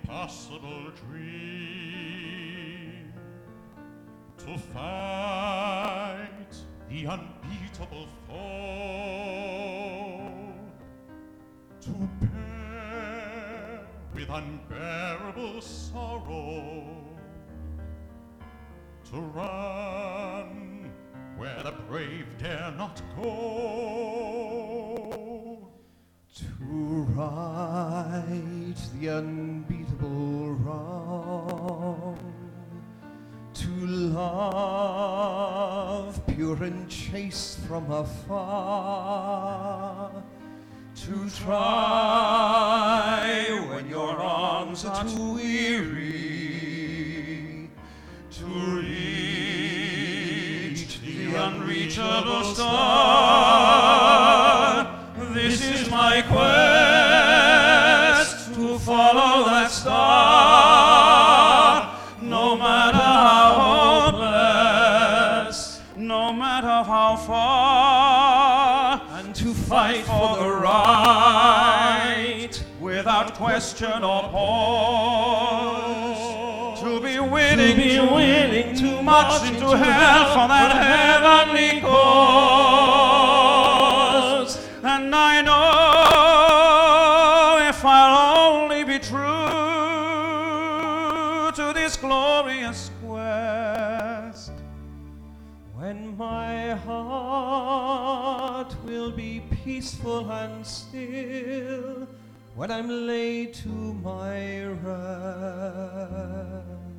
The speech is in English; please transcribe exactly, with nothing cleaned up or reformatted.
impossible dream, to fight the unbeatable foe, to bear with unbearable sorrow, to run where the brave dare not go, to right the unbeatable wrong, to love pure and chaste from afar, to try when your arms are too weary, to reach the unreachable star. This is my quest, to follow that star, no matter how hopeless, no matter how far, and to fight for the right without question or pause, to be willing, to, be willing to march into hell for that heavenly cause. And I know if I'll only be true to this glorious quest, when my heart will be peaceful and still, when I'm laid to my rest.